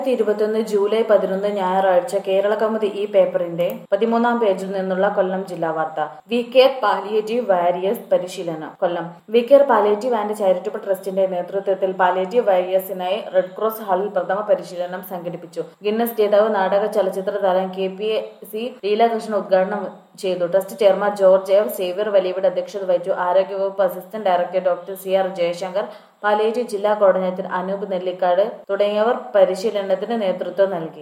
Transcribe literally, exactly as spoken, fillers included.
ഇരുപത്തിയൊന്ന് ജൂലൈ പതിനൊന്ന് ഞായറാഴ്ച കേരള കൗമുദി ഈ പേപ്പറിന്റെ പതിമൂന്നാം പേജിൽ നിന്നുള്ള കൊല്ലം ജില്ലാ വാർത്ത. വി കെയർ പാലിയേറ്റീവ് വാരിയേഴ്സ് പരിശീലനം. Kollam we care palliative and charitable ട്രസ്റ്റിന്റെ നേതൃത്വത്തിൽ പാലിയേറ്റീവ് വാരിയേഴ്സിനായി റെഡ് ക്രോസ് ഹാളിൽ പ്രഥമ പരിശീലനം സംഘടിപ്പിച്ചു. ഗിന്നസ് ജേതാവ് നാടക ചലച്ചിത്ര താരം K P A C Leelakrishnan ഉദ്ഘാടനം ചെയ്തു. Trust chairman George F Xavier Valiyavide അധ്യക്ഷത വഹിച്ചു. ആരോഗ്യവകുപ്പ് assistant director doctor C R Jayashankar, palliative ജില്ലാ കോർഡിനേറ്റർ അനൂപ് നെല്ലിക്കാട് തുടങ്ങിയവർ പരിശീലനത്തിന് നേതൃത്വം നൽകി.